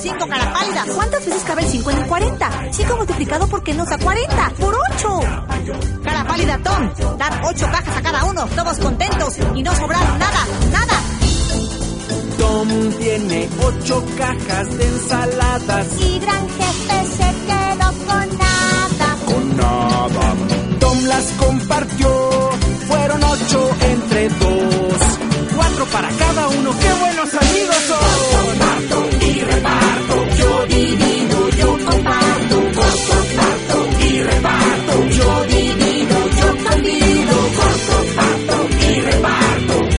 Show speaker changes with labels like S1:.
S1: 5, cara pálida.
S2: ¿Cuántas veces cabe el 5 en el 40? 5 multiplicado por qué nos da 40. ¡Por 8!
S1: Cara pálida, Tom. Dar 8 cajas a cada uno, todos contentos y no sobraron nada, nada.
S3: Tom tiene 8 cajas de ensaladas
S4: y gran jefe se quedó con nada.